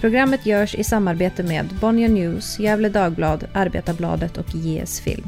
Programmet görs i samarbete med Bonnier News, Gävle Dagblad, Arbetarbladet och JS Film.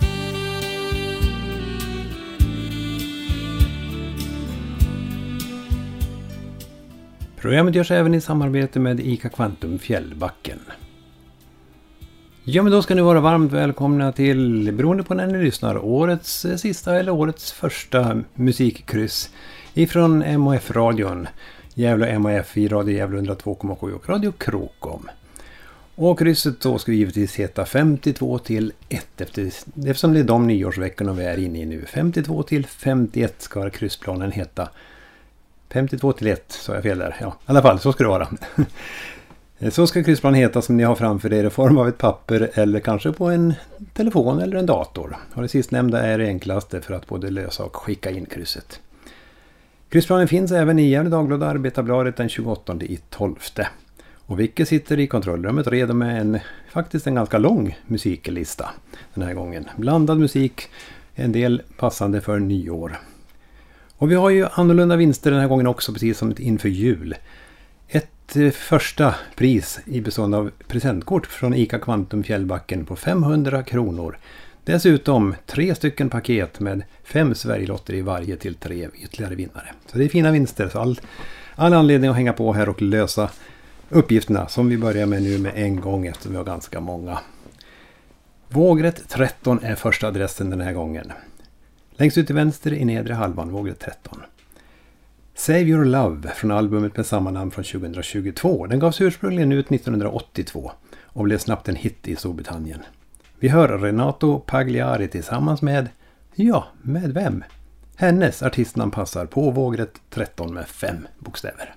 Programmet görs även i samarbete med ICA Quantum Fjällbacken. Ja, men då ska ni vara varmt välkomna till, beroende på när ni lyssnar, årets sista eller årets första musikkryss ifrån MHF-radion. Gävle MHF i Radio Gävle 102,7 och Radio Krokom. Och krysset då ska givetvis heta 52 till 1 eftersom det är de nyårsveckorna vi är inne i nu. 52 till 51 ska kryssplanen heta. 52 till 1, så jag fel där. Ja, i alla fall, så ska det vara. Så ska kryssplanen heta som ni har framför er i form av ett papper eller kanske på en telefon eller en dator. Och det sistnämnda är det enklaste för att både lösa och skicka in krysset. Kryssplanen finns även i Gävle Dagblad och Arbetarbladet den 28/12. Och Vicke sitter i kontrollrummet redo med faktiskt en ganska lång musiklista den här gången. Blandad musik, en del passande för nyår. Och vi har ju annorlunda vinster den här gången också, precis som inför jul. Ett första pris i bestånd av presentkort från ICA Quantum Fjällbacken på 500 kronor. Dessutom 3 stycken paket med 5 Sverigelotter i varje till 3 ytterligare vinnare. Så det är fina vinster, så all anledning att hänga på här och lösa uppgifterna som vi börjar med nu med en gång eftersom vi har ganska många. Vågrätt 13 är första adressen den här gången. Längst ut till vänster i nedre halvan, vågrätt 13. Save Your Love från albumet med samma namn från 2022. Den gavs ursprungligen ut 1982 och blev snabbt en hit i Storbritannien. Vi hör Renato Pagliari tillsammans med, ja, med vem? Hennes artistnamn passar på vågrätt 13 med 5 bokstäver.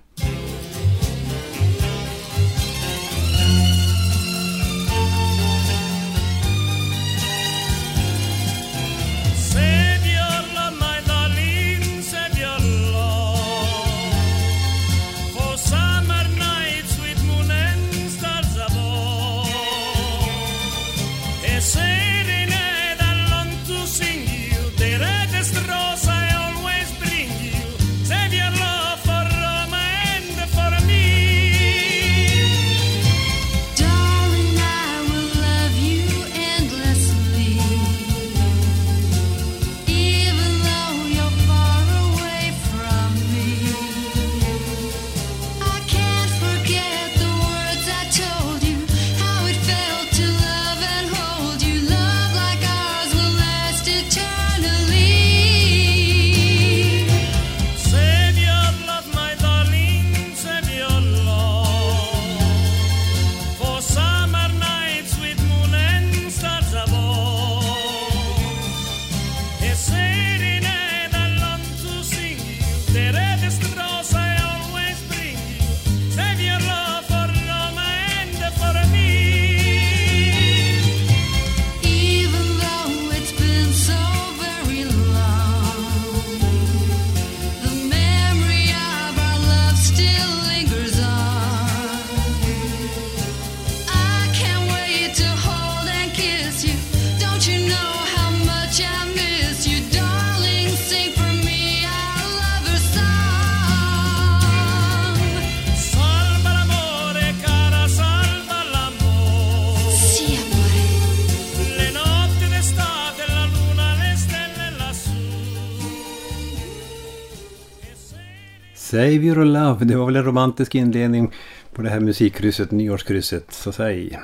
Save Your Love, det var väl en romantisk inledning på det här musikkrysset, nyårskrysset, så säg.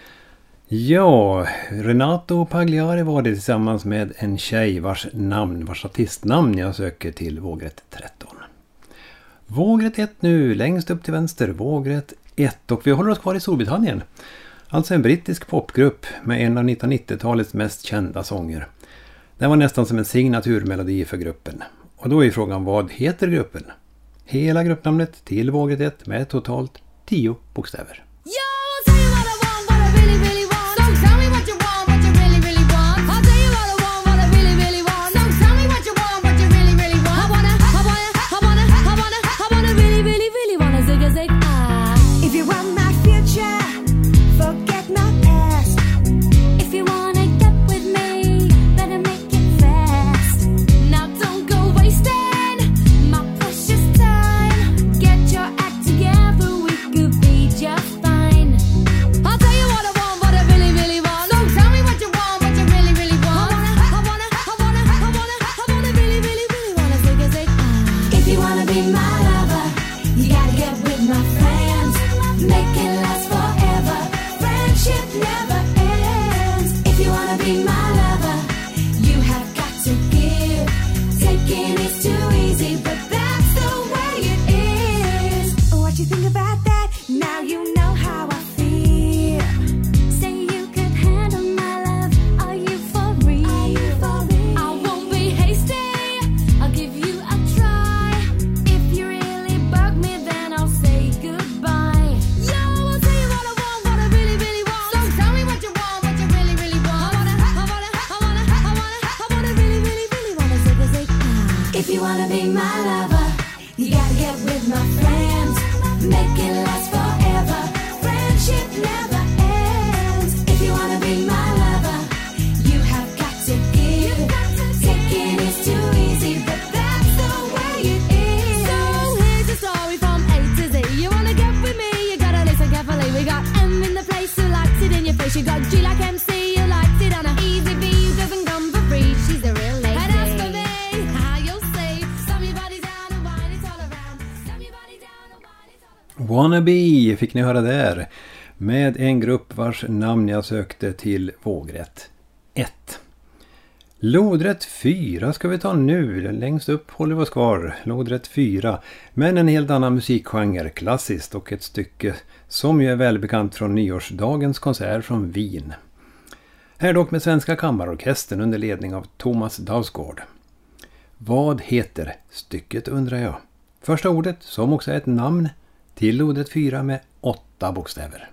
Ja, Renato Pagliari var det tillsammans med en tjej vars artistnamn jag söker till vågrätt 13. Vågrätt 1 nu, längst upp till vänster, vågrätt 1, och vi håller oss kvar i Storbritannien. Alltså en brittisk popgrupp med en av 1990-talets mest kända sånger. Den var nästan som en signaturmelodi för gruppen. Och då är frågan, vad heter gruppen? Hela gruppnamnet till vågrätt 1 med totalt 10 bokstäver. Just Taking is too easy, but that's the way it is. What you think about that? Now you know how I feel. Say you could handle my love. Are you for real? Are you for real? I won't be hasty. I'll give you a try. If you really bug me, then I'll say goodbye. Yo, I'll tell you what I want, what I really, really want. So tell me what you want, what you really, really want. I wanna really, really, really wanna say. If you wanna be my lover, you gotta get with my friends. Make it last forever. Friendship never ends. If you wanna be my lover, you have got to give. Taking is too easy, but that's the way it is. So here's the story from A to Z. You wanna get with me, you gotta listen carefully. We got M in the place who likes it in your face. You got G like MC, who likes it on a easy B, who doesn't come for free. She's the real lady. And as for me, how you'll say, slam your body down and wine it all around. Slam your body down and wine it all around. Wannabe fick ni höra där. Med en grupp vars namn jag sökte till vågrätt 1. Lodrätt 4 ska vi ta nu. Längst upp håller vi oss kvar. Lodrätt 4. Men en helt annan musikgenre, klassiskt, och ett stycke som ju är välbekant från nyårsdagens konsert från Wien. Här dock med Svenska kammarorkestern under ledning av Thomas Dausgaard. Vad heter stycket, undrar jag? Första ordet, som också är ett namn, till lodrätt 4 med 8 bokstäver.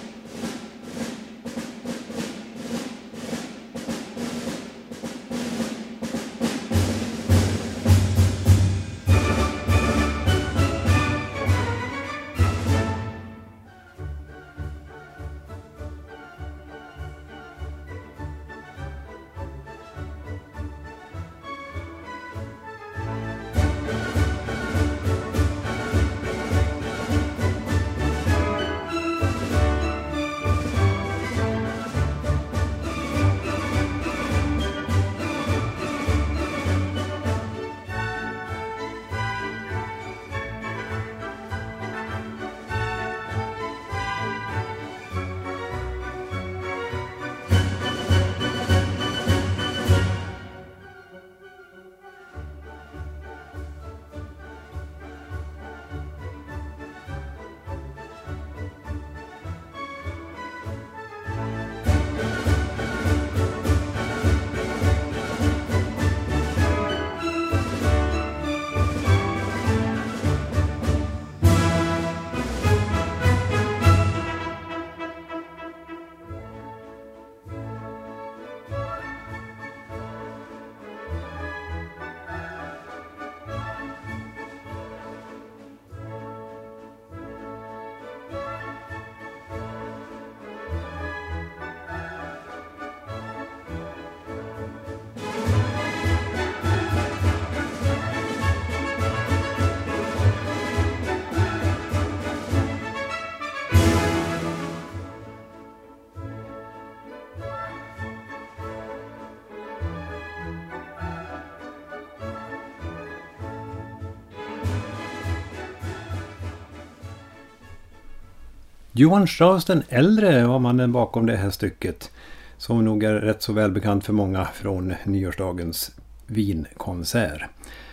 Johann Strauss den äldre var mannen bakom det här stycket, som nog är rätt så välbekant för många från nyårsdagens Wien-konsert.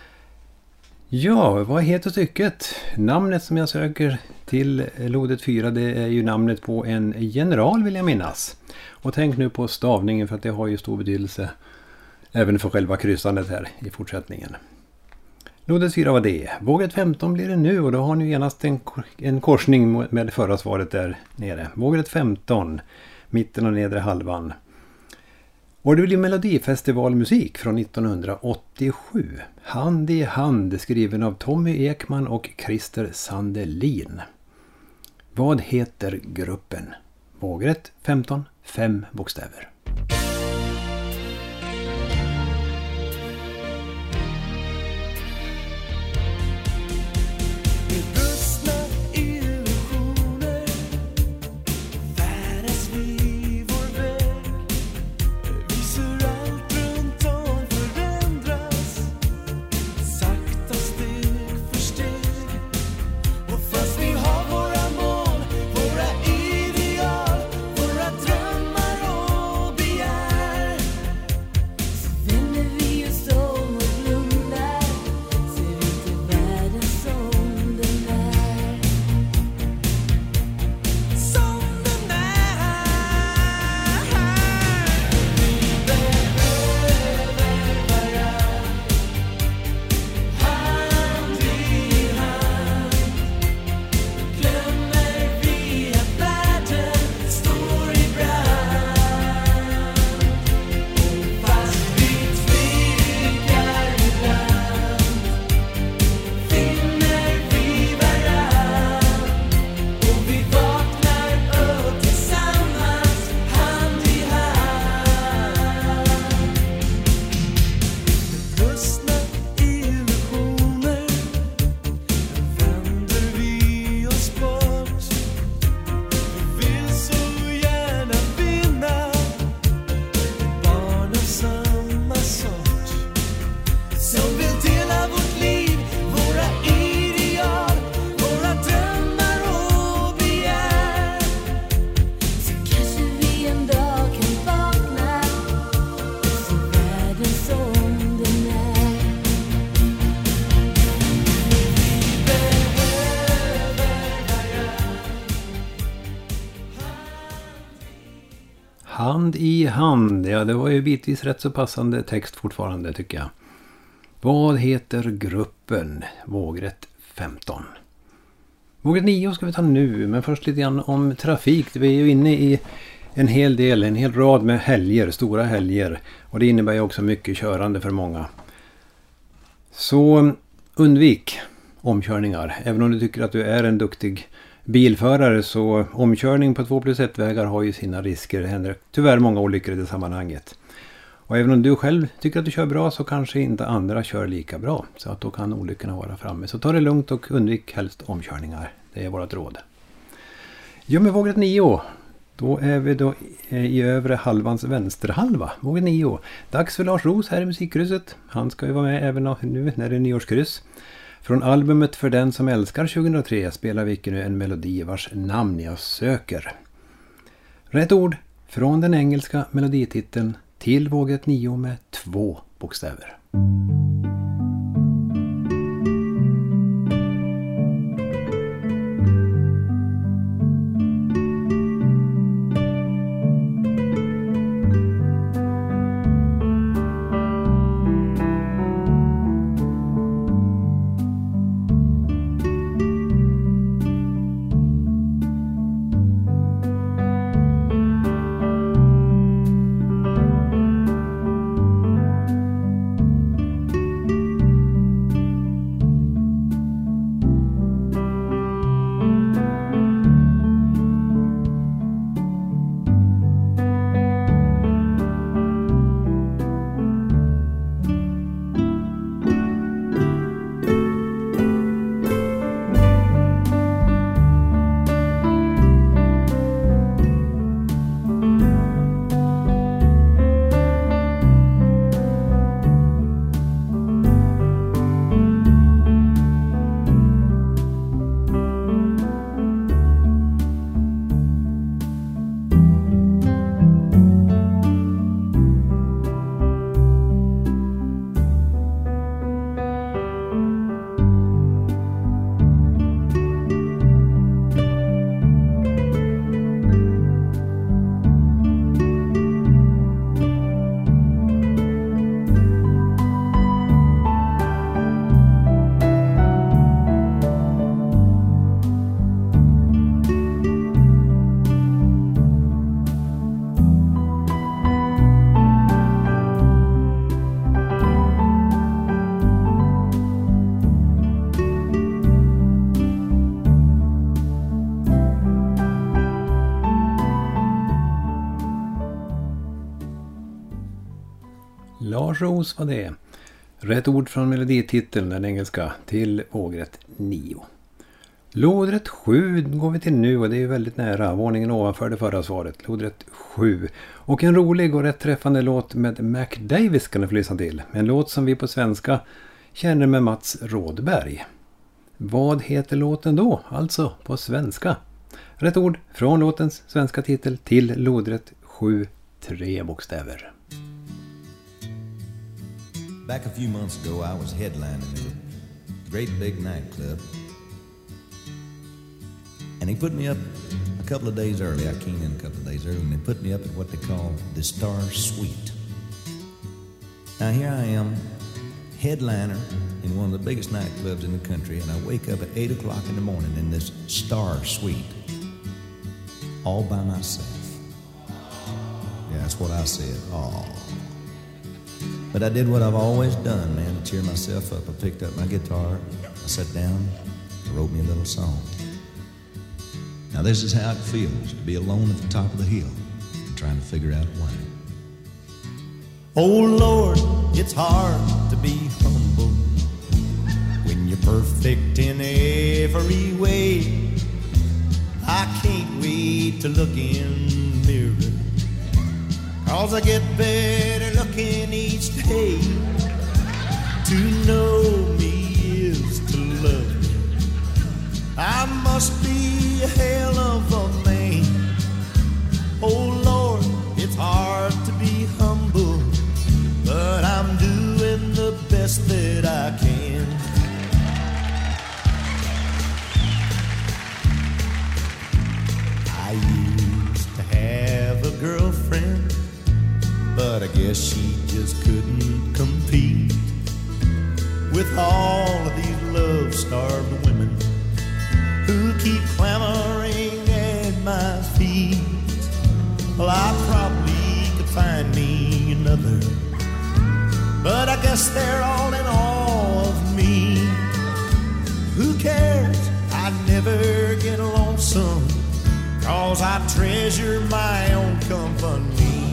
Ja, vad heter stycket? Namnet som jag söker till lodrätt 4, det är ju namnet på en general, vill jag minnas. Och tänk nu på stavningen, för att det har ju stor betydelse även för själva kryssandet här i fortsättningen. Lodrätt 4 var det. Vågrätt 15 blir det nu, och då har ni genast en korsning med det förra svaret där nere. Vågrätt 15, mitten och nedre halvan. Och det blir Melodifestivalmusik från 1987. Hand i hand, skriven av Tommy Ekman och Christer Sandelin. Vad heter gruppen? Vågrätt 15, 5 bokstäver. Våra ideal, våra drömmar och Hand i hand. Ja, det var ju bitvis rätt så passande text fortfarande tycker jag. Vad heter gruppen? Vågrätt 15. Vågrätt 9 ska vi ta nu, men först lite grann om trafik. Vi är ju inne i en hel rad med helger, stora helger. Och det innebär ju också mycket körande för många. Så undvik omkörningar. Även om du tycker att du är en duktig bilförare, så omkörning på 2+1-vägar har ju sina risker. Det händer tyvärr många olyckor i det sammanhanget. Och även om du själv tycker att du kör bra, så kanske inte andra kör lika bra. Så att då kan olyckorna vara framme. Så ta det lugnt och undvik helst omkörningar. Det är vårt råd. Ja, med vågrätt 9. Då är vi då i övre halvans vänsterhalva. Vågrätt 9. Dags för Lars Roos här i musikkrysset. Han ska ju vara med även nu när det är nyårskryss. Från albumet För den som älskar 2003 spelar vi nu en melodi vars namn jag söker. Rätt ord från den engelska melodititeln till vågrätt 9 med 2 bokstäver. Lars Roos var det. Rätt ord från melodititeln, den engelska, till vågrätt 9. Lodrätt 7 går vi till nu och det är väldigt nära. Våningen ovanför det förra svaret. Lodrätt 7. Och en rolig och rätt träffande låt med Mac Davis kan du få lyssna till. En låt som vi på svenska känner med Mats Rådberg. Vad heter låten då? Alltså på svenska. Rätt ord från låtens svenska titel till lodrätt 7, 3 bokstäver. Back a few months ago, I was headlining at a great big nightclub. And he put me up a couple of days early. I came in a couple of days early, and they put me up at what they call the Star Suite. Now here I am, headliner in one of the biggest nightclubs in the country, and I wake up at 8 o'clock in the morning in this Star Suite, all by myself. Yeah, that's what I said, all. But I did what I've always done, man, to cheer myself up. I picked up my guitar, I sat down, I wrote me a little song. Now this is how it feels to be alone at the top of the hill and trying to figure out why. Oh Lord, it's hard to be humble when you're perfect in every way. I can't wait to look in the mirror, 'cause I get better looking each day. To know me is to love me. I must be a hell of a man. Oh Lord, it's hard to be humble, but I'm doing the best that I can. I used to have a girlfriend. guess she just couldn't compete with all of these love-starved women who keep clamoring at my feet. Well, I probably could find me another, but I guess they're all in awe of me. Who cares? I never get lonesome, 'cause I treasure my own company.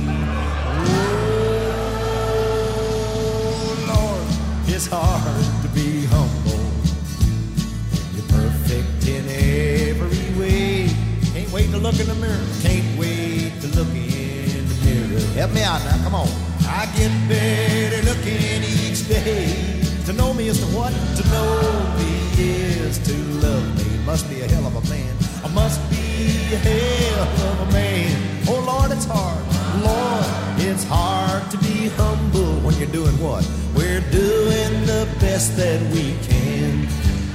Oh, Lord, it's hard to be humble when you're perfect in every way. Can't wait to look in the mirror. Can't wait to look in the mirror. Help me out now, come on. I get better looking each day. To know me is to what? To know me is to love me. Must be a hell of a man. I must be a hell of a man. Oh Lord, it's hard. Lord, it's hard to be humble when you're doing what? We're doing the best that we can.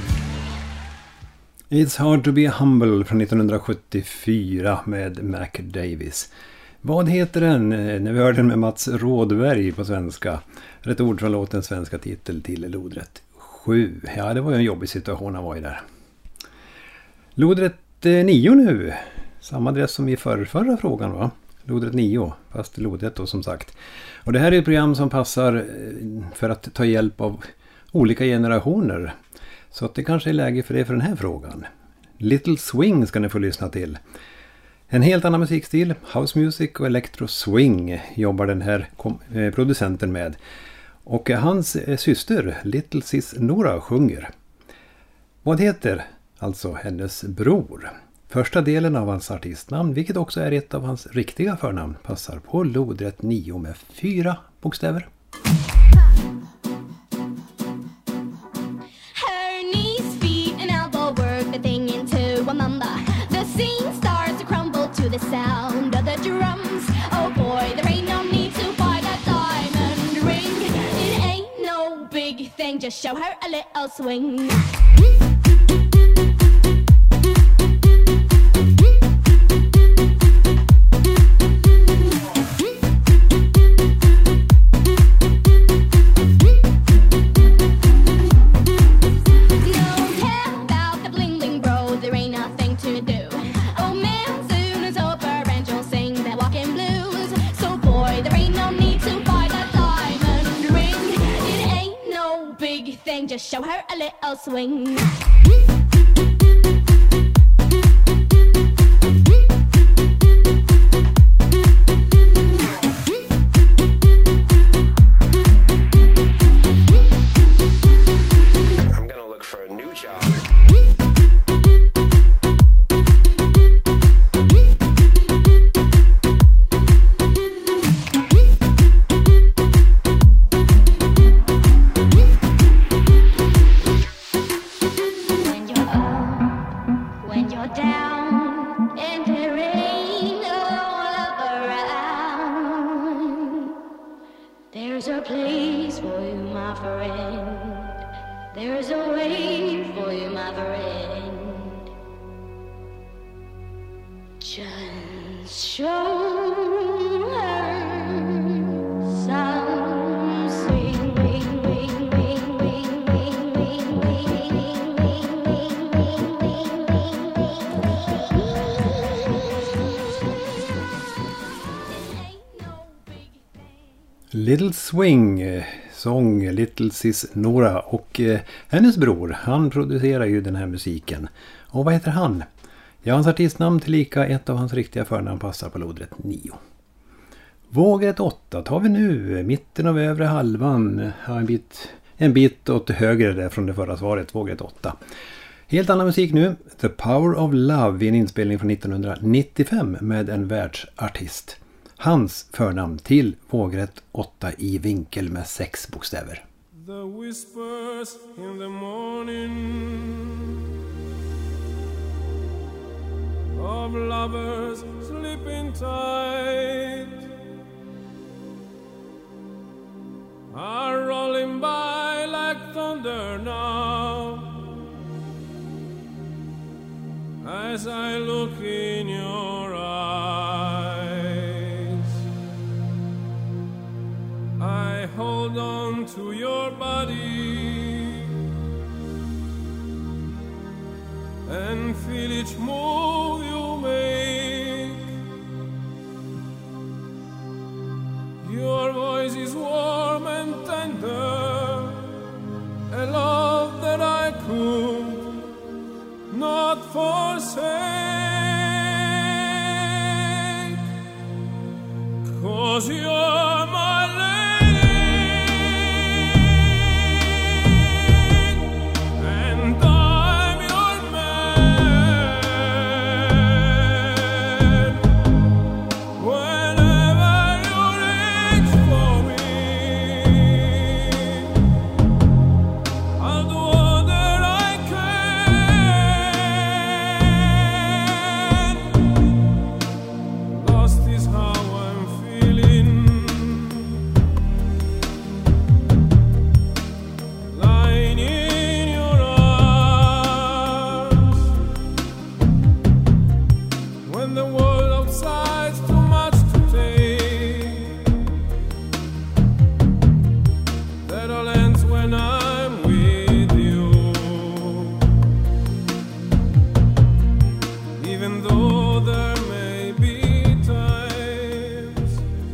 It's Hard to be Humble från 1974 med Mac Davis. Vad heter den när vi hör den med Mats Rådberg på svenska? Rätt ord från låtens svenska titel till lodrätt 7. Ja, det var ju en jobbig situation han var i där. Lodrätt 9 nu. Samma adress som i förra frågan, va? Lodrätt 9, fast lodrätt då som sagt. Och det här är ett program som passar för att ta hjälp av olika generationer. Så att det kanske är läge för det för den här frågan. Little Swing ska ni få lyssna till. En helt annan musikstil, house music och electro swing jobbar den här producenten med. Och hans syster, Little Sis Nora, sjunger. Vad heter alltså hennes bror? Första delen av hans artistnamn, vilket också är ett av hans riktiga förnamn, passar på lodrätt 9 med 4 bokstäver. The sound of the drums. Oh boy, there ain't no need to buy that diamond ring. It ain't no big thing, just show her a little swing. Don't care about the bling bling, bro, there ain't nothing to do. Oh man, just show her a little swing. I'm gonna look for a new job. Little Swing, sång Little Sis Nora och hennes bror, han producerar ju den här musiken. Och vad heter han? Ja, hans artistnamn tillika ett av hans riktiga förnamn passar på lodrätt 9. Vågrätt 8 tar vi nu, mitten av övre halvan, en bit åt höger där från det förra svaret, vågrätt 8. Helt annan musik nu, The Power of Love i en inspelning från 1995 med en världsartist. Hans förnamn till vågrätt 8 i vinkel med 6 bokstäver. The whispers in the morning of lovers sleeping tight are rolling by like thunder now as I look in your eyes. can feel each move you make. Your voice is warm and tender, a love that I could not forsake. 'Cause you're my lady, and I'm your man. Whenever you reach for me, I'll do all that I can. Lost is how I'm feeling, lying in your arms. When the world outside's too much to take, that all ends when I'm with you. Even though there may be times.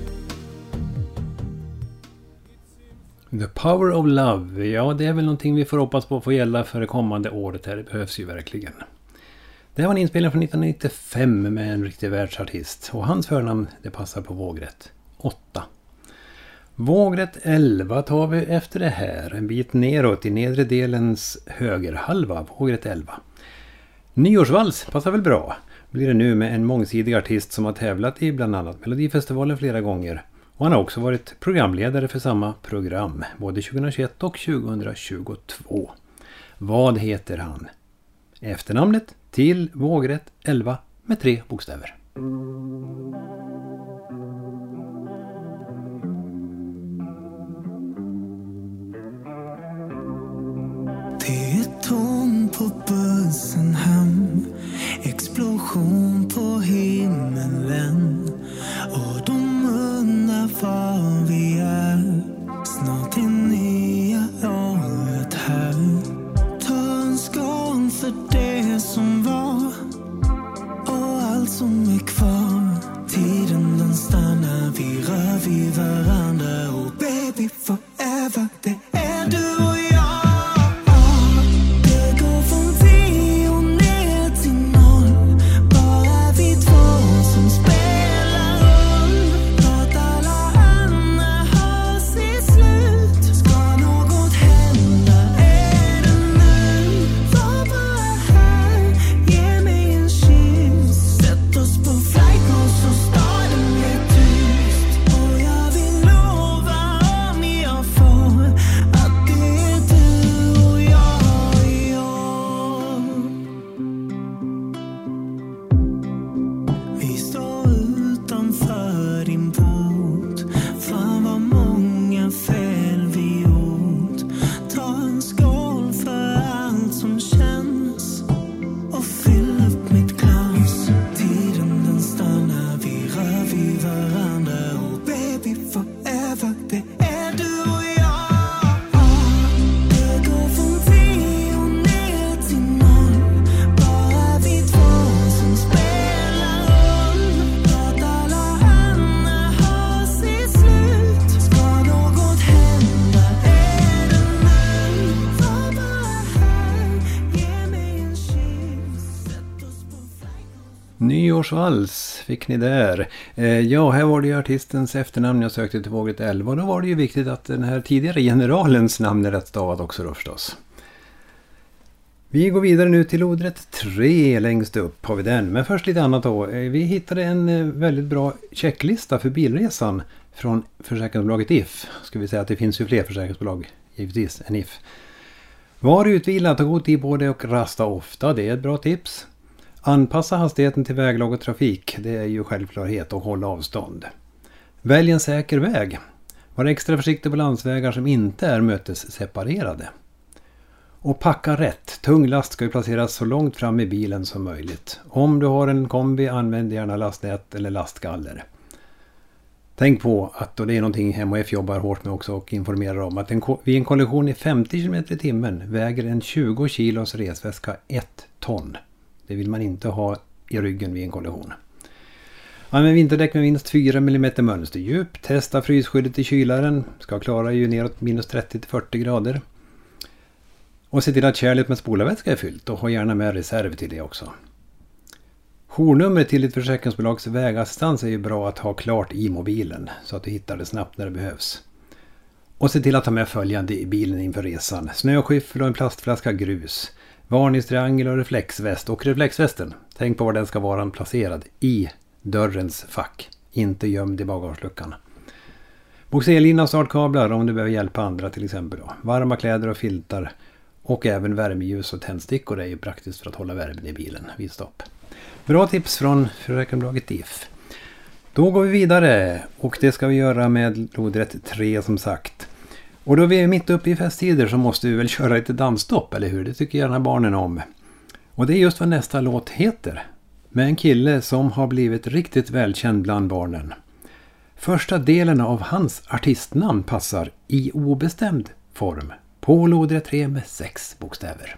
The Power of Love, ja det är väl någonting vi får hoppas på får gälla för det kommande året här. Det behövs ju verkligen. Det här var en inspelning från 1995 med en riktig världsartist. Och hans förnamn, det passar på vågrätt 8. Vågrätt 11 tar vi efter det här. En bit neråt i nedre delens högerhalva, vågrätt 11. Nyårsvals passar väl bra. Blir det nu med en mångsidig artist som har tävlat i bland annat Melodifestivalen flera gånger. Och han har också varit programledare för samma program, både 2021 och 2022. Vad heter han? Efternamnet till vågrätt 11 med 3 bokstäver. Det är ton på bussen hem, explosion på himmelen, och de undrar var vi är. Snart är nya året här. Ta en skål för det som var och allt som är kvar. Tiden den stannar, vi rör vid varandra, och baby forever, det är du och jag. Nyårsvals fick ni där. Ja, här var det ju artistens efternamn jag sökte till vågrätt 11. Och då var det ju viktigt att den här tidigare generalens namn är rätt stavat också då förstås. Vi går vidare nu till ordrätt 3 längst upp har vi den. Men först lite annat då. Vi hittade en väldigt bra checklista för bilresan från försäkringsbolaget If. Ska vi säga att det finns ju fler försäkringsbolag givetvis än If. Var utvilad, ta god tid på det och rasta ofta. Det är ett bra tips. Anpassa hastigheten till väglag och trafik. Det är ju självklarhet och hålla avstånd. Välj en säker väg. Var extra försiktig på landsvägar som inte är mötesseparerade. Och packa rätt. Tung last ska ju placeras så långt fram i bilen som möjligt. Om du har en kombi, använd gärna lastnät eller lastgaller. Tänk på att, och det är någonting MHF jobbar hårt med också och informerar om, att vid en kollision i 50 km i timmen väger en 20 kilos resväska 1 ton. Det vill man inte ha i ryggen vid en kollision. Ja, men vinterdäck med minst 4 mm mönsterdjup. Testa frysskyddet i kylaren. Ska klara ju neråt minus 30-40 grader. Och se till att kärlet med spolarvätska är fyllt. Och ha gärna med reserv till det också. Journumret till ditt försäkringsbolags vägassistans är ju bra att ha klart i mobilen. Så att du hittar det snabbt när det behövs. Och se till att ta med följande i bilen inför resan. Snöskyffel och en plastflaska grus. Varningstriangel och reflexväst. Och reflexvästen. Tänk på var den ska vara placerad. I dörrens fack. Inte gömd i bagageluckan. Boxerlina och startkablar om du behöver hjälpa andra till exempel. Då. Varma kläder och filtar. Och även värmeljus och tändstickor är ju praktiskt för att hålla värmen i bilen vid stopp. Bra tips från försäkringsbolaget DIF. Då går vi vidare och det ska vi göra med lodrätt 3 som sagt. Och då vi är mitt uppe i festtider så måste vi väl köra lite dansstopp, eller hur? Det tycker gärna barnen om. Och det är just vad nästa låt heter. Med en kille som har blivit riktigt välkänd bland barnen. Första delen av hans artistnamn passar i obestämd form på lodrätt 3 med 6 bokstäver.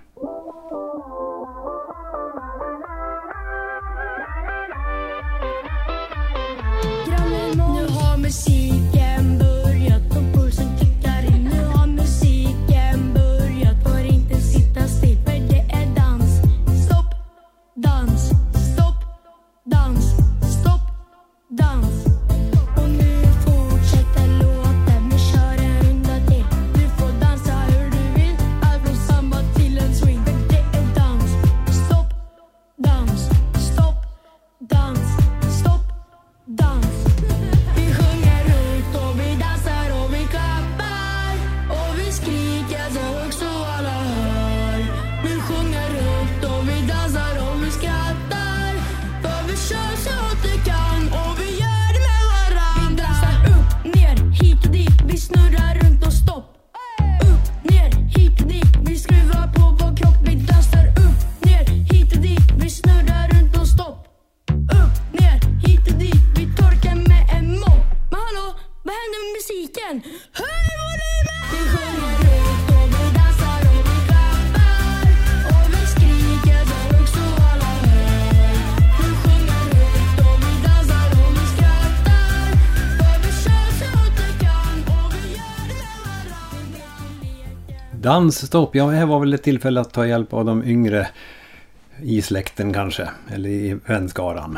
Nu har musiken börjat och pulsen kickar in. Nu har musiken börjat, får inte sitta still för det är dans. Stopp, dans, stopp, dans, stopp, dans. Och nu fortsätter låten, vi kör en runda till. Du får dansa hur du vill, allt från samba till en swing. För det är dans, stopp, dans, stopp, dans, stopp, dans. Vi sjunger ut och vi dansar och vi klappar och vi skriker så högt så alla hör. Vi sjunger ut och vi dansar och vi skrattar, för vi kör så att det kan och vi gör det med varandra. Vi dansar upp, ner, hit och dit, vi snurrar runt och stopp. Upp, ner, hit och dit, vi skruvar på vår kropp. Vi dansar upp, ner, hit och dit, vi snurrar runt och stopp. Upp, ner, hit och dit, vi torkar med en mopp. Men hallå, vad händer med musiken? Höj volymen! Vi sjunger ut och vi dansar och vi klappar och vi skriker så högt så alla hör. Vi sjunger ut och vi dansar och vi skrattar, för vi kör så att det kan och vi gör det med varandra. Dansstopp, ja, här var väl ett tillfälle att ta hjälp av de yngre i släkten kanske, eller i vänskaran.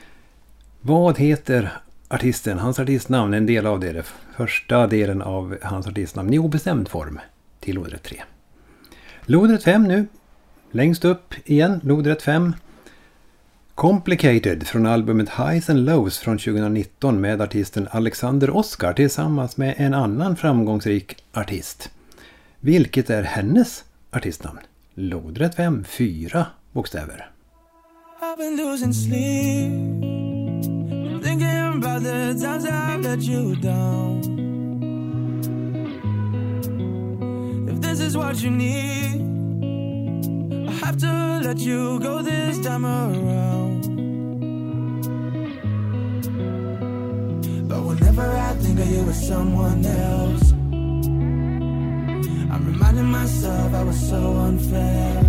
Vad heter artisten? Hans artistnamn är en del av det. Första delen av hans artistnamn i obestämd form till lodrätt 3. Lodrätt 5 nu. Längst upp igen, lodrätt 5. Complicated från albumet Highs and Lows från 2019 med artisten Alexander Oscar tillsammans med en annan framgångsrik artist. Vilket är hennes artistnamn? Lodrätt 5, 4 bokstäver. I've been losing sleep, thinking about the times I let you down. If this is what you need, I have to let you go this time around. But whenever I think of you as someone else, I'm reminding myself I was so unfair.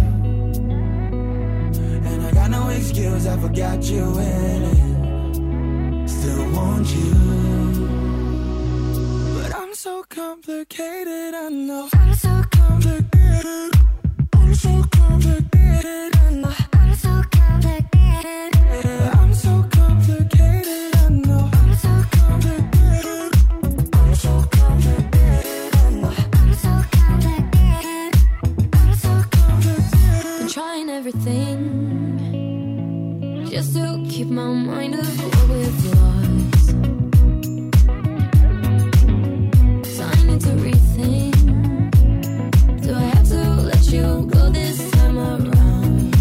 And I got no excuse, I forgot you in it. Still want you, but I'm so complicated, I know. I'm so complicated, I'm so complicated, I know. I'm so complicated, I'm so complicated, I know. I'm so complicated, I'm so complicated, I know. I'm so complicated, I'm so complicated. I'm trying everything just to keep my mind off what we've lost. So I need to rethink. Do I have to let you go this time around?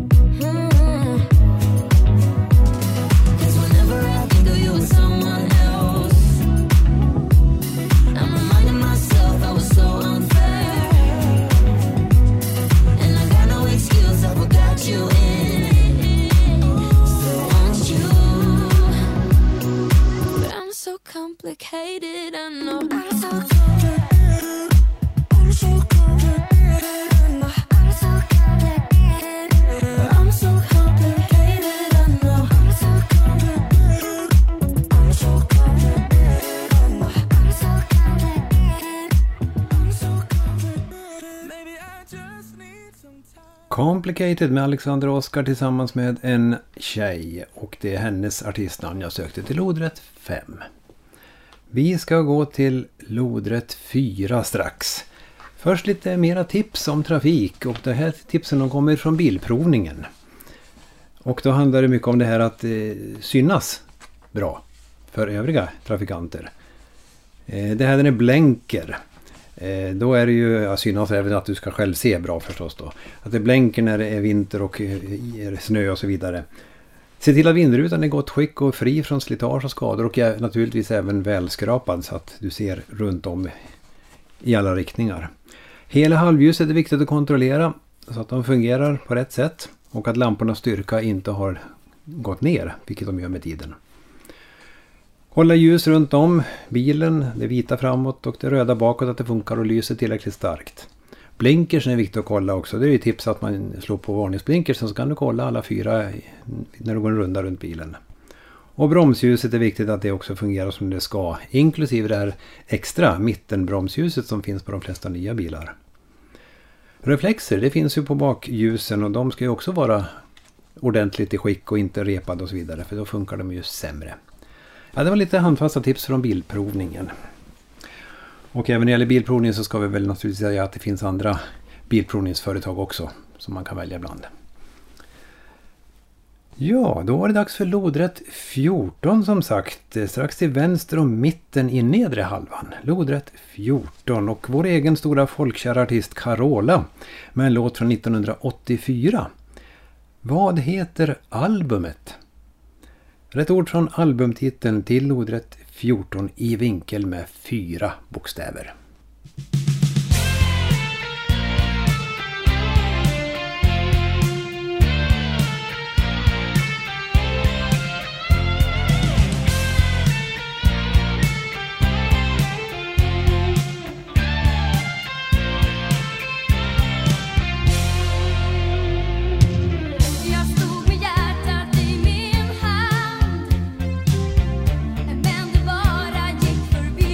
'Cause whenever I think of you with someone else, I'm reminding myself I was so unfair. And I got no excuse, I forgot you in it. Still want you, Complicated med Alexander Oskar tillsammans med en tjej. Och det är hennes artistnamn jag sökte till lodrätt 5. Vi ska gå till lodrätt 4 strax. Först lite mera tips om trafik. Och det här tipsen de kommer från Bilprovningen. Och då handlar det mycket om det här att synas bra för övriga trafikanter. Det här den är blänker. Då är det ju att synas även att du ska själv se bra förstås då. Att det blänker när det är vinter och snö och så vidare. Se till att vindrutan är gott skick och fri från slitage och skador och är naturligtvis även välskrapad så att du ser runt om i alla riktningar. Hela halvljuset är viktigt att kontrollera så att de fungerar på rätt sätt och att lampornas styrka inte har gått ner, vilket de gör med tiden. Hålla ljus runt om bilen, det vita framåt och det röda bakåt att det funkar och lyser tillräckligt starkt. Blinkersen är viktigt att kolla också. Det är ju tips att man slår på varningsblinkersen så kan du kolla alla 4 när du går en runda runt bilen. Och bromsljuset är viktigt att det också fungerar som det ska, inklusive det här extra mittenbromsljuset som finns på de flesta nya bilar. Reflexer, det finns ju på bakljusen och de ska ju också vara ordentligt i skick och inte repade och så vidare för då funkar de ju sämre. Ja, det var lite handfasta tips från Bilprovningen. Och även när det gäller bilprovning så ska vi väl naturligtvis säga att det finns andra bilprovningsföretag också som man kan välja ibland. Ja, då var det dags för lodrätt 14 som sagt. Strax till vänster och mitten i nedre halvan. Lodrätt 14 och vår egen stora folkkära artist Carola med en låt från 1984. Vad heter albumet? Rätt ord från albumtiteln till lodrätt 14 i vinkel med 4 bokstäver. Jag stod med hjärtat i min hand, men det bara gick förbi.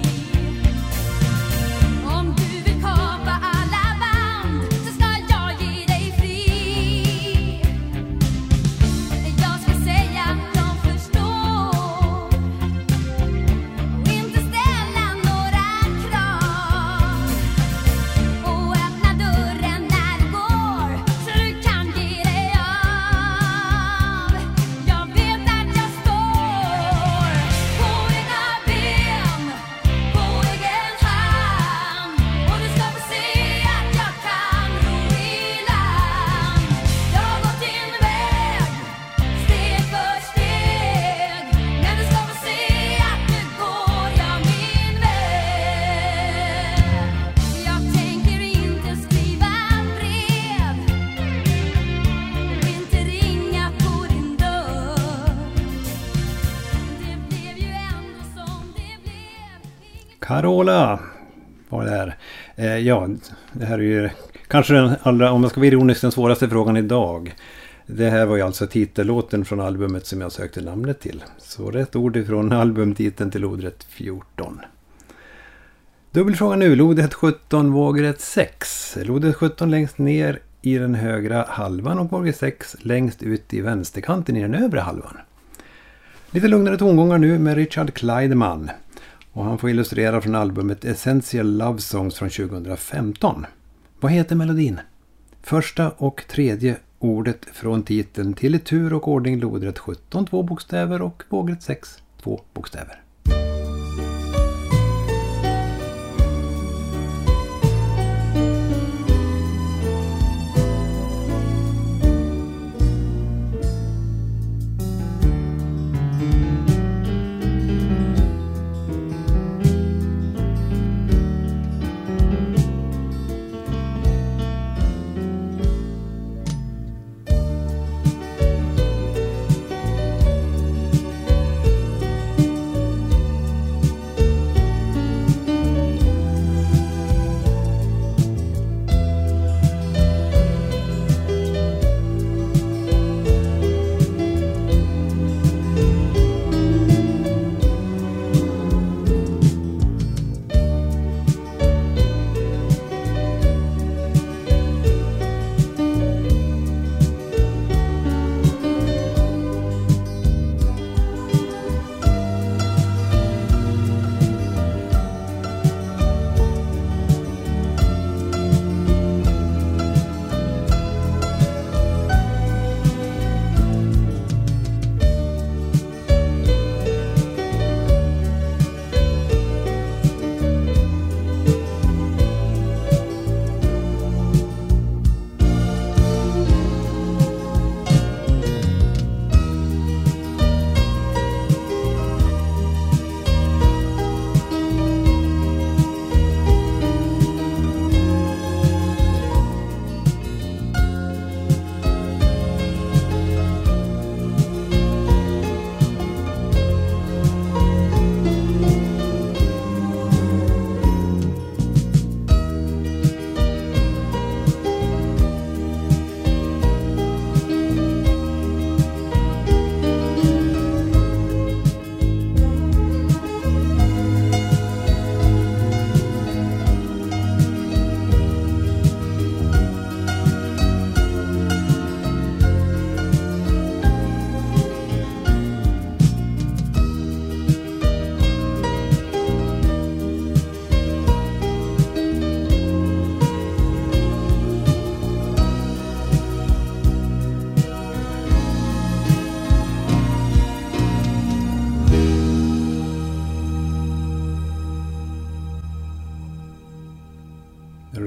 Om du vill kapa alla band så ska jag ge dig fri. Jag ska säga att de förstår och inte ställa några krav. Och öppna dörren när du går så du kan ge dig av. Jag vet att jag står på egna ben, på egen hand. Och du ska få se att jag kan ro i land. Jag har gått din väg, steg för steg. Men du ska få se att nu går jag min väg. Jag tänker inte skriva brev och inte ringa på din dörr. Det blev ju ändå som det blev. Carola var det här. Ja, det här är ju kanske den allra, om man ska vara ironisk, den svåraste frågan idag. Det här var ju alltså titellåten från albumet som jag sökte namnet till. Så rätt ord ifrån albumtiteln till lodrätt 14. Dubbelfråga nu, lodrätt 17, vågrätt 6. Lodrätt 17 längst ner i den högra halvan och vågrätt 6 längst ut i vänsterkanten i den övre halvan. Lite lugnare tongångar nu med Richard Kleideman. Och han får illustrera från albumet Essential Love Songs från 2015. Vad heter melodin? Första och tredje ordet från titeln till i tur och ordning lodrätt 17 2 bokstäver och vågrätt 6 2 bokstäver.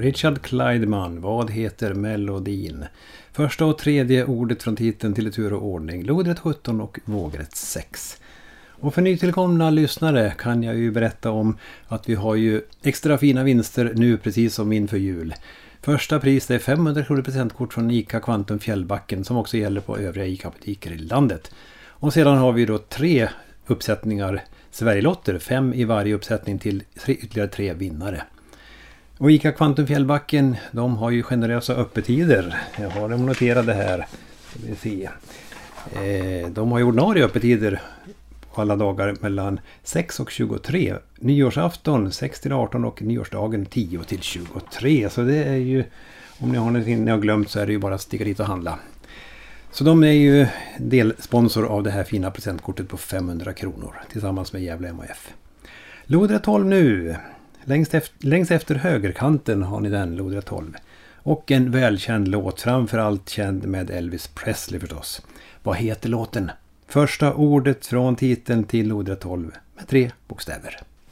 Richard Clydeman, vad heter melodin? Första och tredje ordet från titeln till i tur och ordning. Lodrätt 17 och vågrätt 6. Och för nytillkomna lyssnare kan jag ju berätta om att vi har ju extra fina vinster nu precis som inför jul. Första pris är 500 kronor presentkort från ICA Kvantum Fjällbacken som också gäller på övriga ICA-butiker i landet. Och sedan har vi då 3 uppsättningar Sverigelotter, 5 i varje uppsättning till ytterligare 3 vinnare. Och ICA Kvantum Fjällbacken, de har ju generösa öppettider. Jag har dem noterade här. Ska vi se. De har ju ordinarie öppettider på alla dagar mellan 6 och 23. Nyårsafton 6 till 18 och nyårsdagen 10 till 23. Så det är ju, om ni har någonting ni har glömt så är det ju bara att sticka dit och handla. Så de är ju delsponsor av det här fina presentkortet på 500 kronor tillsammans med Gävle MHF. Lodrätt 12 nu. Längst efter högerkanten har ni den, Lodrätt 12. Och en välkänd låt, framförallt känd med Elvis Presley förstås. Vad heter låten? Första ordet från titeln till Lodrätt 12 med 3 bokstäver.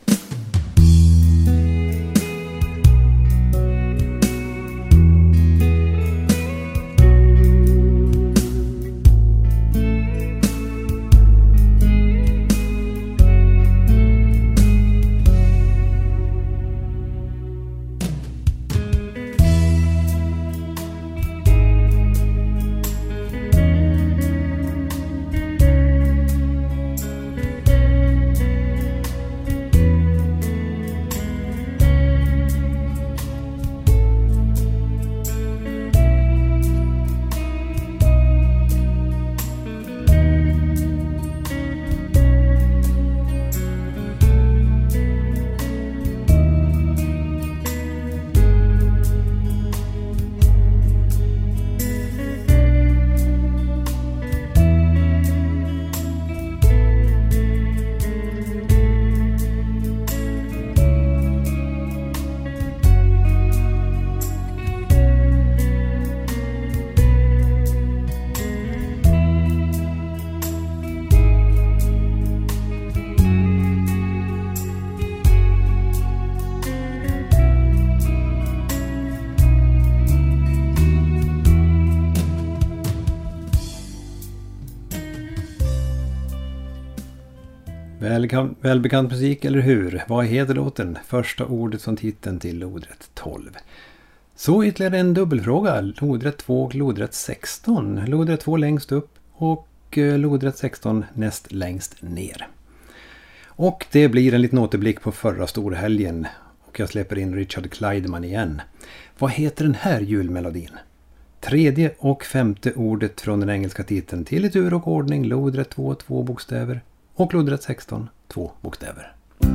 Välbekant musik, eller hur? Vad heter låten? Första ordet från titeln till Lodrätt 12. Så ytterligare en dubbelfråga. Lodrätt 2 och Lodrätt 16. Lodrätt 2 längst upp och Lodrätt 16 näst längst ner. Och det blir en liten återblick på förra storhelgen. Och jag släpper in Richard Clydeman igen. Vad heter den här julmelodin? Tredje och femte ordet från den engelska titeln till i tur och ordning. Lodrätt 2, 2 bokstäver. Och Lodrätt 16, 2 bokstäver.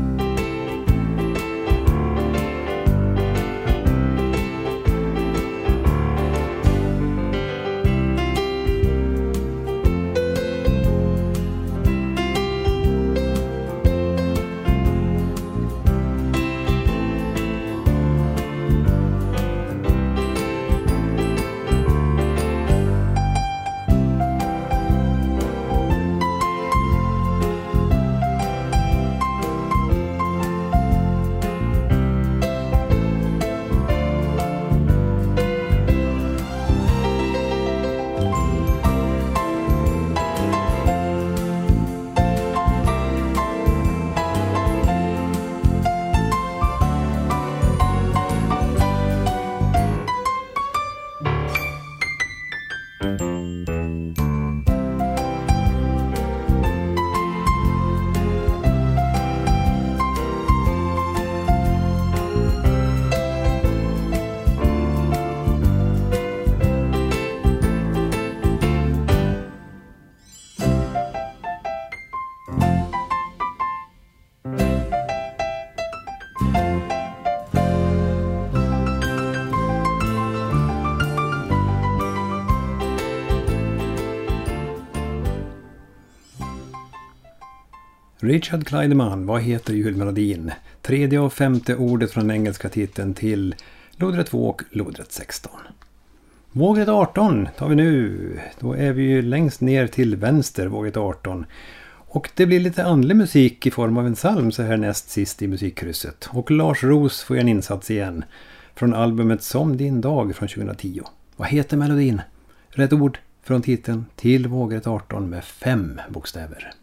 Richard Clydeman, vad heter julmelodin? Tredje och femte ordet från den engelska titeln till Lodrätt 2 och Lodrätt 16. Vågrätt 18 tar vi nu. Då är vi ju längst ner till vänster, vågrätt 18. Och det blir lite andlig musik i form av en psalm så här näst sist i musikkrysset. Och Lars Ros får en insats igen. från albumet Som din dag från 2010. Vad heter melodin? Rätt ord från titeln Till vågrätt 18 med 5 bokstäver.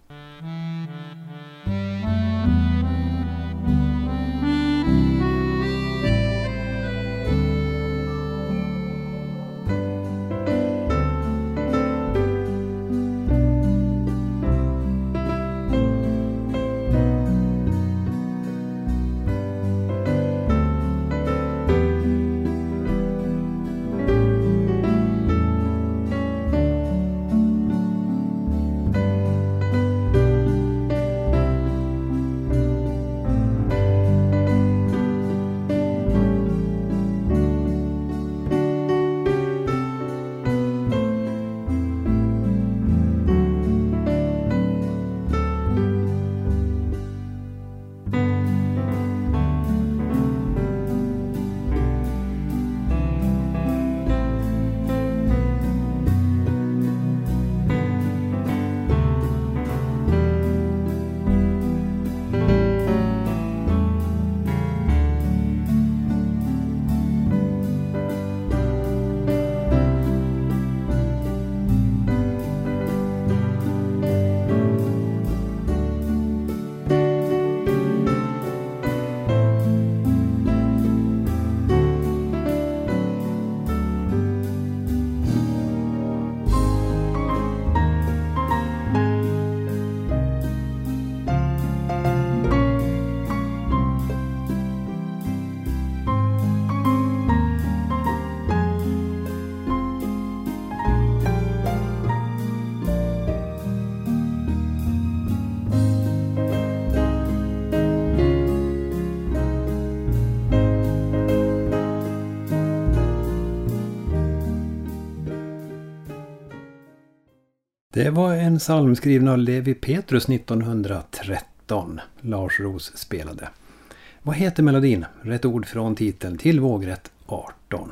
Det var en psalm skriven av Levi Petrus 1913. Lars Roos spelade. Vad heter melodin? Rätt ord från titeln Till vågrätt 18.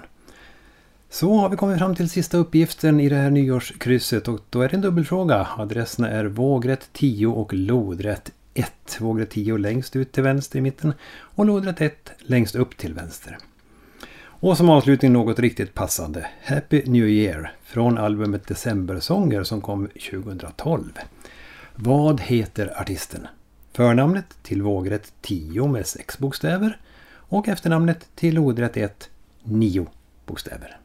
Så har vi kommit fram till sista uppgiften i det här nyårskrysset och då är det en dubbelfråga. Adresserna är vågrätt 10 och lodrätt 1. Vågrätt 10 längst ut till vänster i mitten och lodrätt 1 längst upp till vänster. Och som avslutning något riktigt passande. Happy New Year från albumet Decembersånger som kom 2012. Vad heter artisten? Förnamnet till vågrätt 10 med 6 bokstäver och efternamnet till lodrätt 1 9 bokstäver.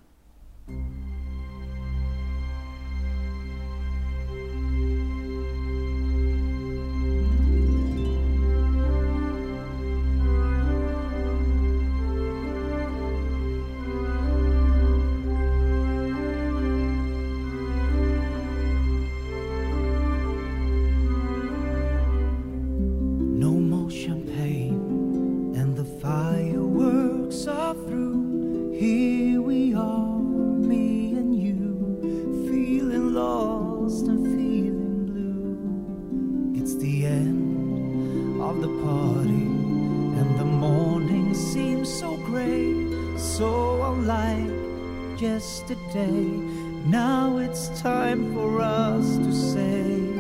Yesterday, now it's time for us to say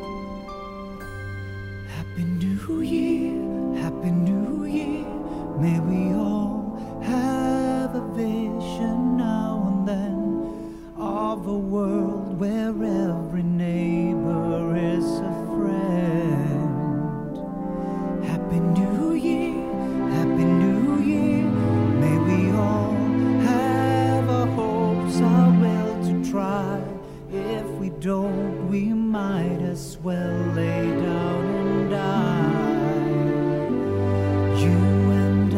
Happy New Year, Happy New Year. May we all have a vision now and then of a world where every neighbor is a friend. Happy New Year, Happy New Year. May we all our will to try. If we don't, we might as well lay down and die. You and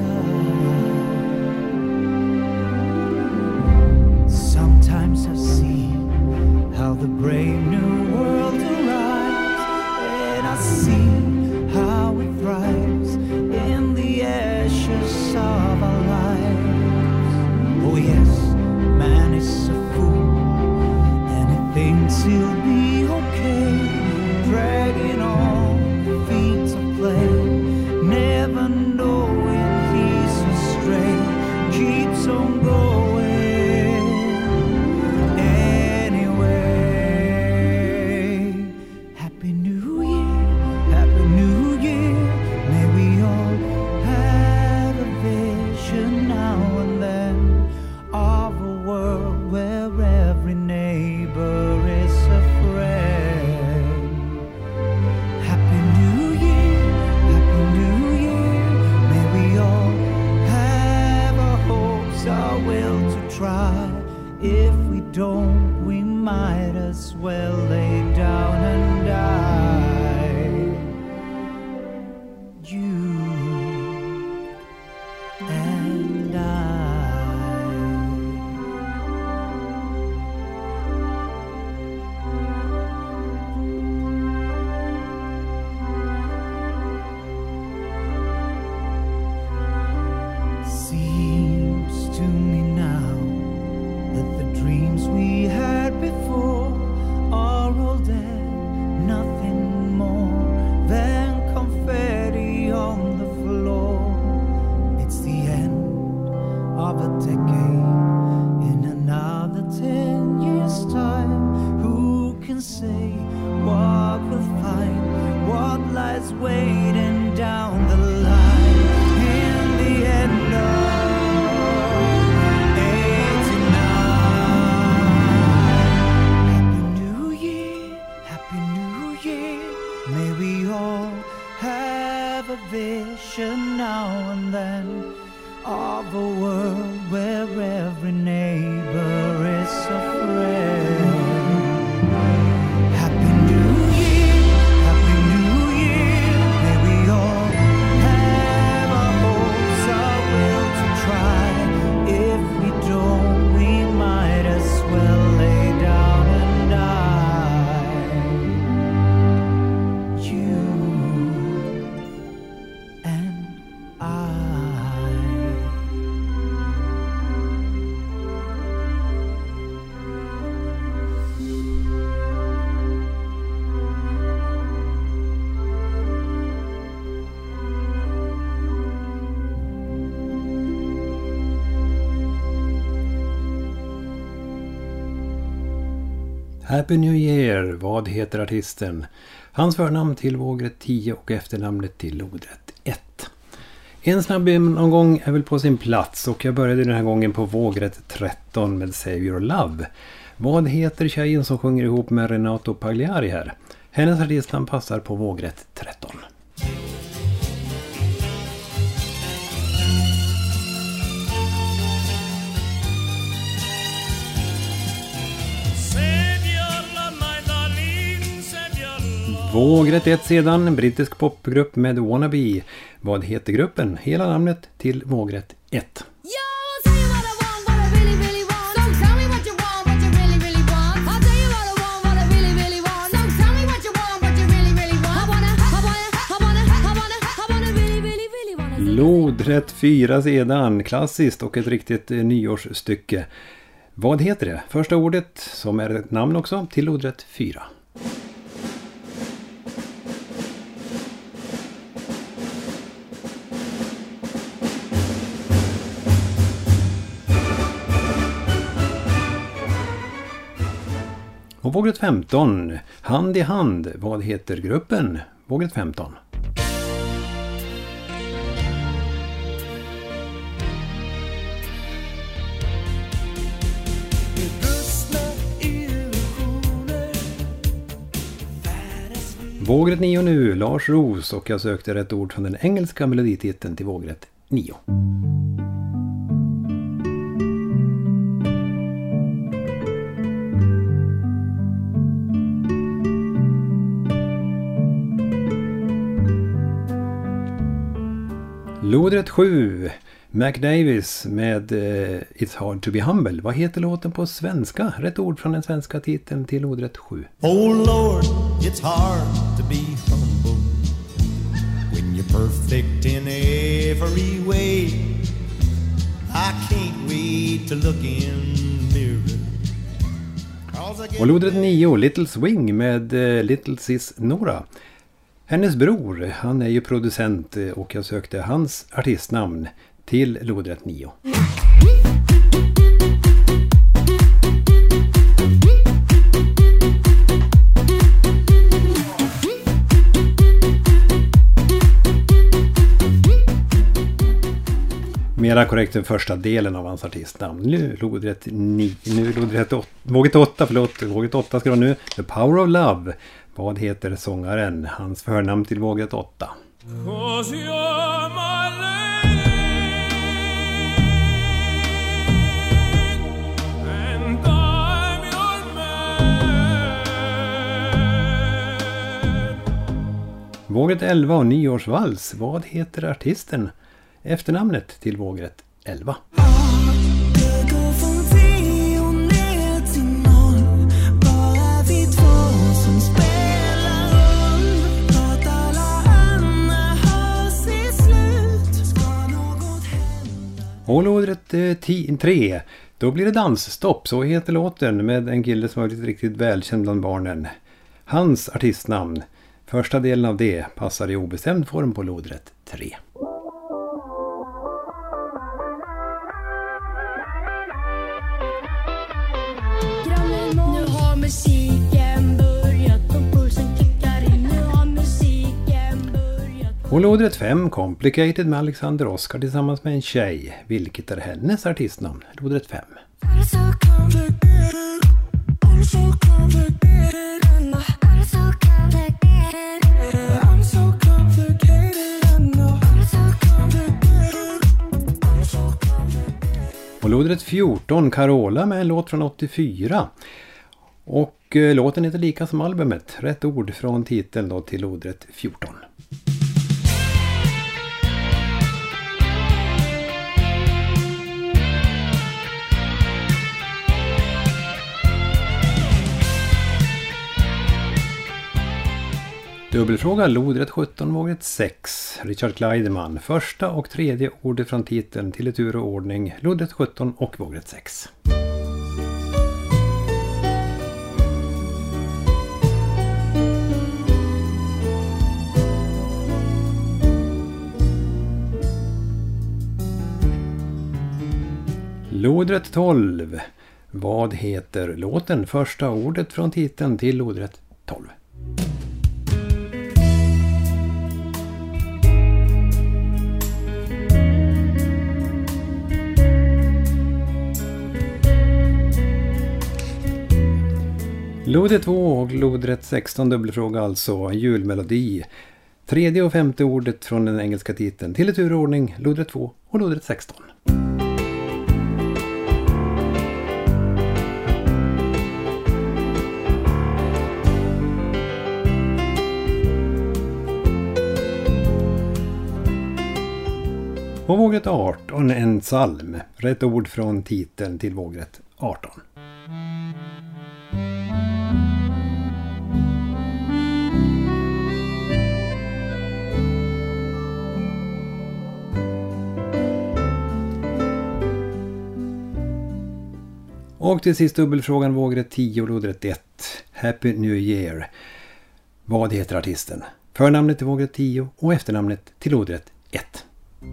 I. Sometimes I see how the brave new world arrives, and I see how it thrives in the ashes of our lives. Oh yes, man is a fool, and he thinks he'll be okay, dragging on feet of clay, never knowing he's astray, keeps on going anyway. Happy New Year, to try. If we don't, we might as well lay down and die. You and I. Seems to me now that the dreams we had before are all dead, nothing more than confetti on the floor. It's the end of a decade. In another 10 years' time, who can say what we'll find, what lies waiting down the line in the end of vision now and then of a world where every neighbor is a friend. Happy New Year, Happy New Year. May we all have our hopes, our will to try. If we don't, we might as well lay down and die. You and I. Happy New Year, vad heter artisten? Hans förnamn till vågrätt 10 och efternamnet till lodrätt 1. En snabb omgång är väl på sin plats och jag började den här gången på vågrätt 13 med Save Your Love. Vad heter tjejen som sjunger ihop med Renato Pagliari här? Hennes artistnamn passar på vågrätt 13. Vågrätt 1 sedan, en brittisk popgrupp med Wannabe. Vad heter gruppen? Hela namnet till vågrätt 1. Lodrätt 4 sedan, klassiskt och ett riktigt nyårsstycke. Vad heter det? Första ordet, som är ett namn också, till lodrätt 4. Och vågrätt 15, Hand i hand. Vad heter gruppen? Vågrätt 15. Vågrätt 9 nu, Lars Ros, och jag sökte rätt ord från den engelska melodititeln till vågrätt 9. Lodrätt 7, Mac Davis med It's Hard to be Humble. Vad heter låten på svenska? Rätt ord från den svenska titeln till lodrätt 7. Oh Lord, it's hard to be humble when you're perfect in every way. I can't wait to look in the mirror. Och lodrätt 9, Little Swing med Little Sis Nora. Hennes bror, han är ju producent och jag sökte hans artistnamn till lodrätt 9. Mera korrekt den första delen av hans artistnamn. Nu lodrätt 9, nu lodrätt 8, vågrätt 8, förlåt, vågrätt 8 ska det vara nu. The Power of Love. Vad heter sångaren? Hans förnamn till vågrätt 8. Vågrätt 11 och nyårsvals. Vad heter artisten? Efternamnet till Vågrätt 11. Det går från 10 ner till 0. Bara vi två som spelar roll. Låt alla andra ha sitt slut. Ska något hända? Och lådret 3. Då blir det dansstopp, så heter låten, med en kille som har blivit riktigt välkänd bland barnen. Hans artistnamn. Första delen av det passar i obestämd form på lådret 3. Nu har musiken börjat och pulsen kickar in. Nu har musiken börjat. Och lådret 5, Complicated med Alexander Oskar tillsammans med en tjej. Vilket är hennes artistnamn? Lådret 5. I'm so complicated. I'm so complicated. I'm so complicated. I'm so complicated. I'm so complicated. I'm so complicated. Och lådret 14, Carola med en låt från 84. Och låten heter lika som albumet. Rätt ord från titeln då till lådret 14. Dubbelfråga, lodrätt 17, vågrätt 6. Richard Kleiderman. Första och tredje ordet från titeln till i tur och ordning. Lodrätt 17 och vågrätt 6. Lodrätt 12. Vad heter låten? Första ordet från titeln till lodrätt 12. Lodrätt 2 och lodrätt 16, dubbelfråga alltså, en julmelodi. Tredje och femte ordet från den engelska titeln till i tur och ordning, lodrätt 2 och lodrätt 16. Och vågrätt 18, en psalm. Rätt ord från titeln till vågrätt 18. Och till sist dubbelfrågan, vågrätt 10 och lodrätt 1. Happy New Year. Vad heter artisten? Förnamnet till vågrätt 10 och efternamnet till lodrätt 1.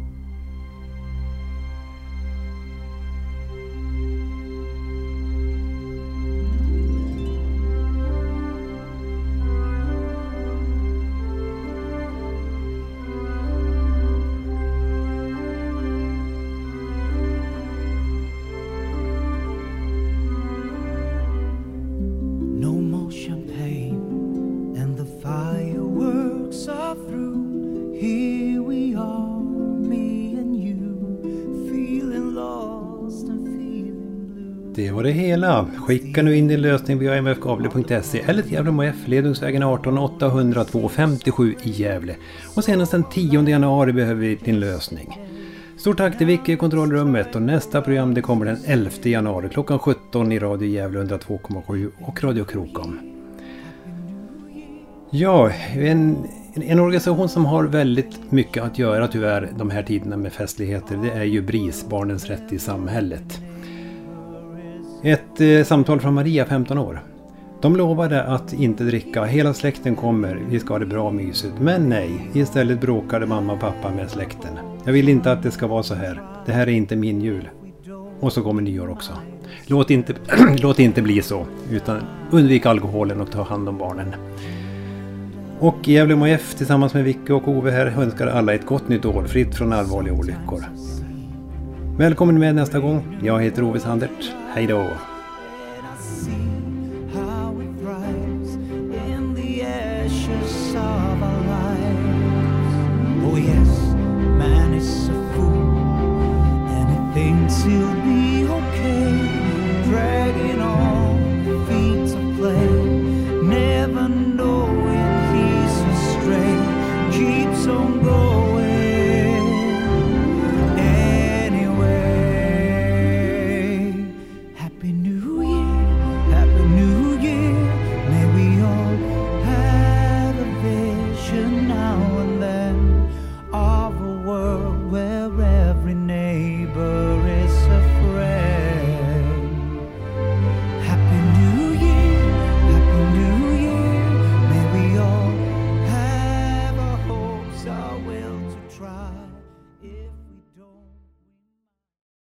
No more champagne and the fireworks are through. Here we are, me and you, feeling lost and feeling blue. Det var det hela. Skicka nu in din lösning via mfgavle.se eller till Gävle MF, Ledungsvägen 18 802 57 i Gävle. Och senast den 10 januari behöver vi din lösning. Stort tack till Vicky i kontrollrummet, och nästa program det kommer den 11 januari klockan 17 i Radio Gävle 102,7 och Radio Krokom. Ja, en organisation som har väldigt mycket att göra tyvärr de här tiderna med festligheter, det är ju BRIS, Barnens rätt i samhället. Ett samtal från Maria, 15 år. De lovade att inte dricka, hela släkten kommer, vi ska ha det bra mysigt. Men nej, istället bråkade mamma och pappa med släkten. Jag vill inte att det ska vara så här. Det här är inte min jul. Och så kommer nyår också. Låt inte bli så, utan undvik alkoholen och ta hand om barnen. Och Gävle MF tillsammans med Vicky och Ove här önskar alla ett gott nytt år, fritt från allvarliga olyckor. Välkommen med nästa gång. Jag heter Ove Sandert. Hej då! And I see